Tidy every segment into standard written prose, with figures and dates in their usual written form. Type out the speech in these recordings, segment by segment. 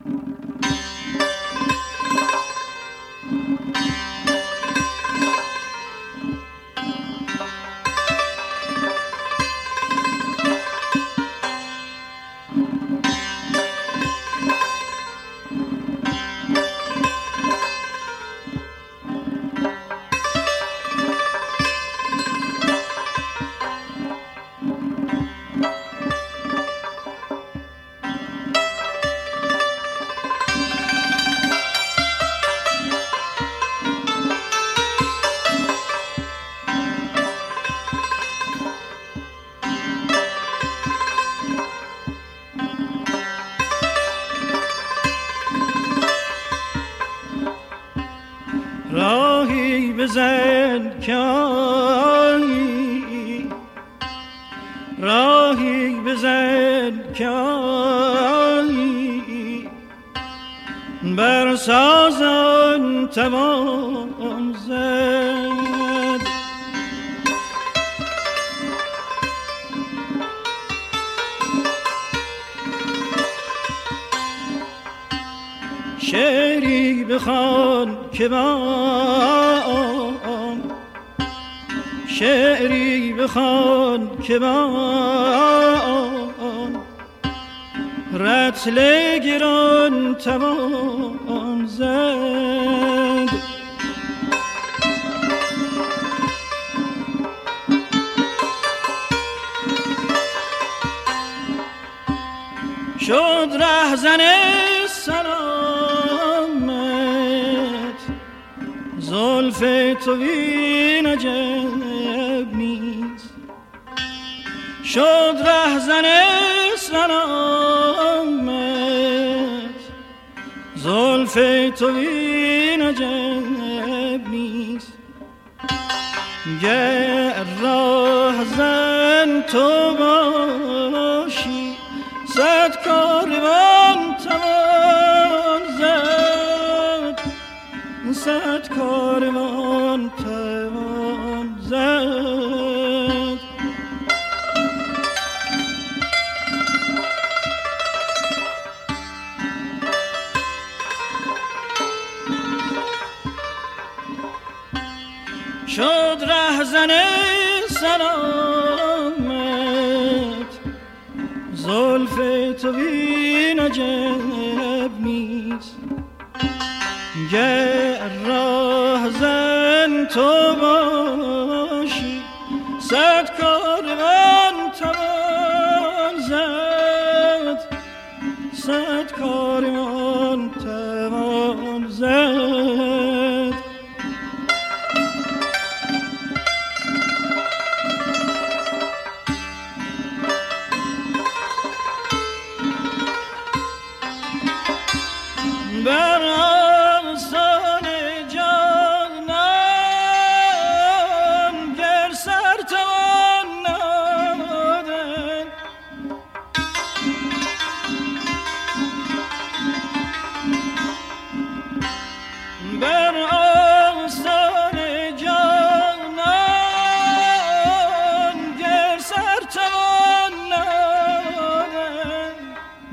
راهی بزن که آیی، راهی بزن که آیی، بر سازان توان زد. شعری بخوان که من، شعری بخوان که من، رطل گران توان زد. شد رهزن سلامت، زلف تو این عجب نیست. شد رهزن سلامت، زلف تو این عجب نیست. گر راهزن تو باشی، صد کاروان توان زد، صد کاروان توان زد. شد رهزن سلامت، زلف تو این عجب نیست. گر راهزن تو باشی، صد کاروان توان زد، صد کاروان توان زد. بر آستان جانان گر سر توان نهادن، بر آستان جانان گر سر توان نهادن،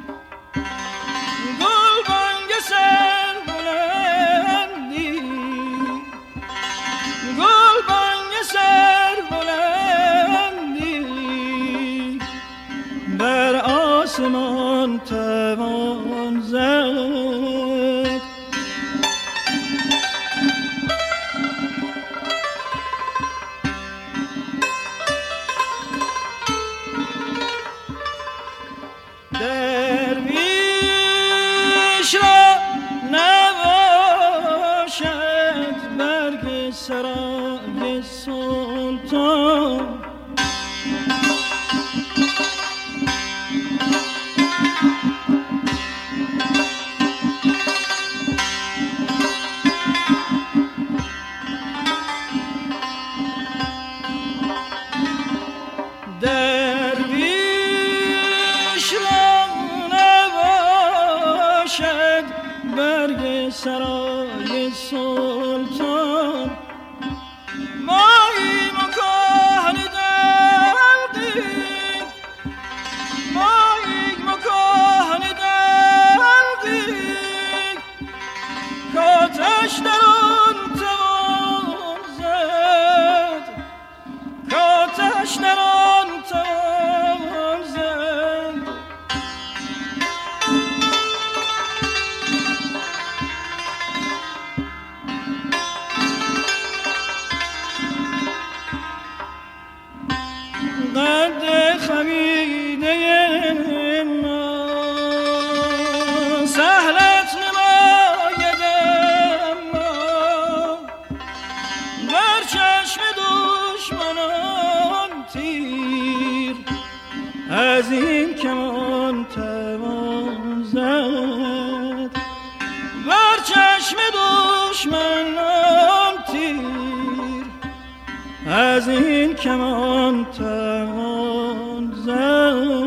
سر بلندی، گل بانگ سر بلندی، بر آسمان توان زد. درویش را نباشد برگ سرای سلطان، درویش را نباشد برگ سرای سلطان. ماییم و کهنه دردیم، ماییم و کهنه دردیم، کمان توان زد بر چشم دشمنان تیر از این کمان توان زد